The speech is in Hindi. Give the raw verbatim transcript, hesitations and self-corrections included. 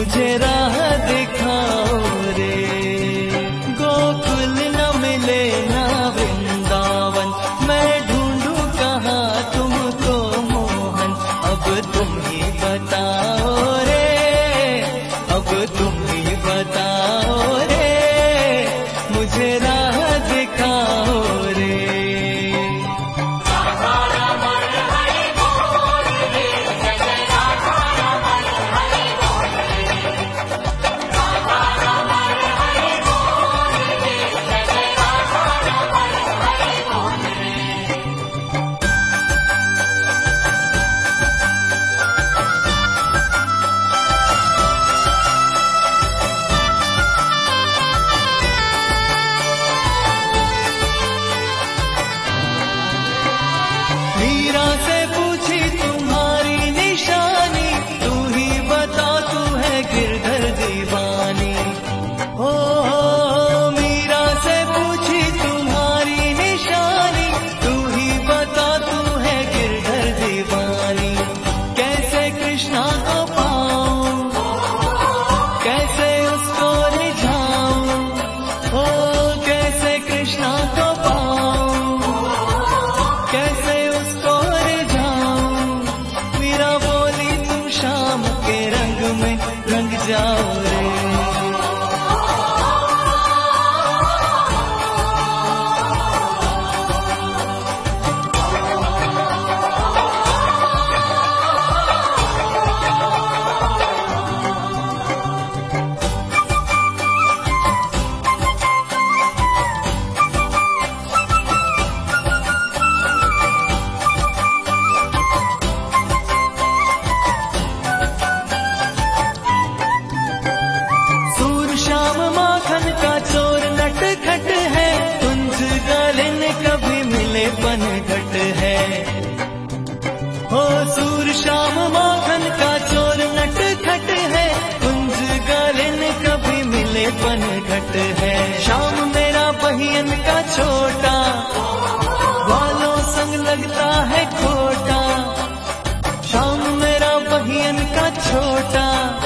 मुझे राह दिखाओ रे। गोकुल न मिले ना वृंदावन, मैं ढूंढूं कहाँ तुमको मोहन। अब तुम ही बताओ रे, अब तुम ही बताओ रे, मुझे राह दिखाओ रे। मीरा से पूछी तुम्हारी निशानी, तू ही बता तू है गिरधर दीवानी। हो हो मीरा से पूछी तुम्हारी निशानी, तू ही बता तू है गिरधर दीवानी। कैसे कृष्णा को पाऊं, कैसे उसको रिझाऊं, हो कैसे कृष्णा को पाऊं, कैसे उसको रिझाऊं। मीरा बोली तुम शाम के रंग में रंग जाओ रे। श्याम माखन का चोर नटखट है, कुंज गालिन कभी मिले पनघट है। हो सूर श्याम माखन का चोर नटखट है, कुंज गालिन कभी मिले पनघट है। श्याम मेरा बहियन का छोटा, वालों संग लगता है खोटा। श्याम मेरा बहियन का छोटा,